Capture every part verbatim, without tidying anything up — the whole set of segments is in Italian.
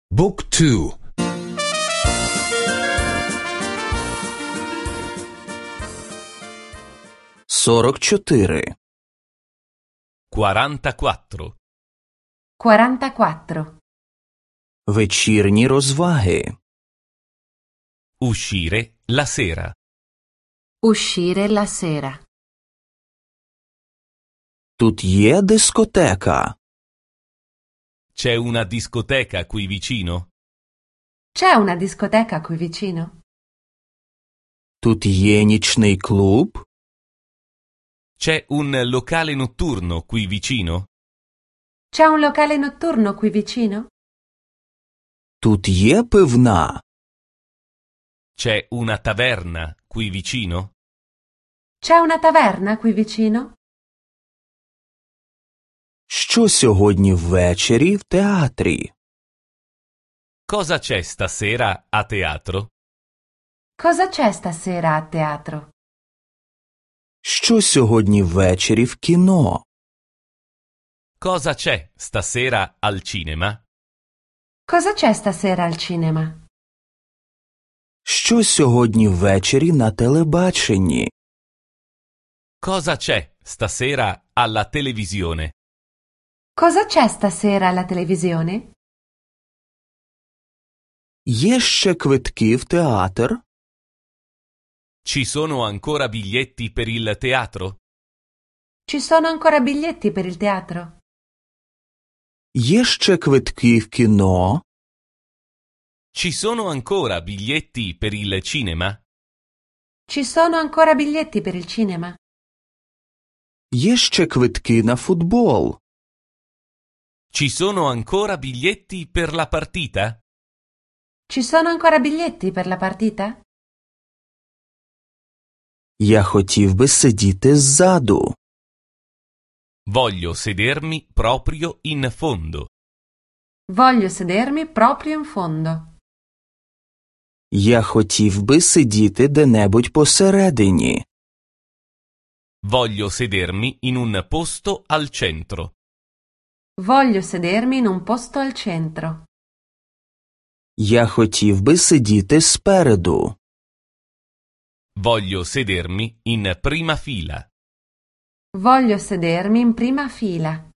Book two. сорок чотири. quarantaquattro. quarantaquattro. Вечірні розваги. Uscire la sera. Uscire la sera. Тут є дискотека. C'è una discoteca qui vicino? C'è una discoteca qui vicino? Тут є нічний клуб. C'è un locale notturno qui vicino? C'è un locale notturno qui vicino? Тут є пивна. C'è una taverna qui vicino? C'è una taverna qui vicino? Що сьогодні ввечері в театрі? Cosa c'è stasera a teatro? Cosa c'è stasera a teatro? Що сьогодні ввечері в кіно? Cosa c'è stasera al cinema? Cosa c'è stasera al cinema? Що сьогодні ввечері на телебаченні? Cosa c'è stasera alla televisione? Cosa c'è stasera alla televisione? Є ще квитки в театр? Ci sono ancora biglietti per il teatro? Ci sono ancora biglietti per il teatro? Є ще квитки в кіно? Ci sono ancora biglietti per il cinema? Ci sono ancora biglietti per il cinema? Є ще квитки на футбол? Ci sono ancora biglietti per la partita? Ci sono ancora biglietti per la partita? Я хотів би сидіти ззаду. Voglio sedermi proprio in fondo. Voglio sedermi proprio in fondo. Я хотів би сидіти де-небудь посередині. Voglio sedermi in un posto al centro. Voglio sedermi in un posto al centro. Я хотів би сидіти спереду. Voglio sedermi in prima fila. Voglio sedermi in prima fila.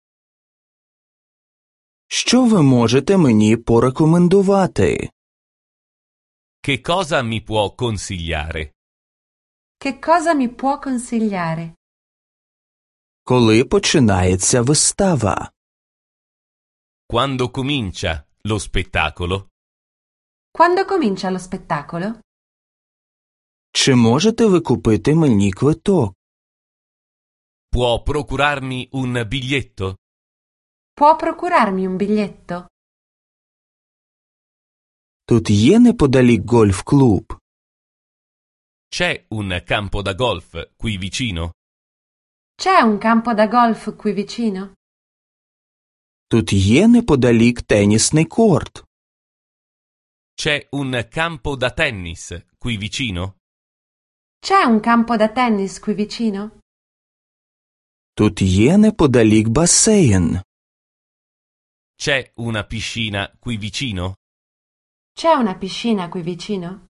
Що ви можете мені порекомендувати? Che cosa mi può consigliare? Che cosa mi può consigliare? Коли починається вистава? Quando comincia lo spettacolo? Quando comincia lo spettacolo? Чи можете ви купити мені квиток? Può procurarmi un biglietto? Può procurarmi un biglietto? Тут є неподалік гольф-клуб? C'è un campo da golf qui vicino? C'è un campo da golf qui vicino? Тут є неподалік тенісний корт? C'è un campo da tennis qui vicino? C'è un campo da tennis qui vicino? Тут є неподалік басейн? C'è una piscina qui vicino? C'è una piscina qui vicino?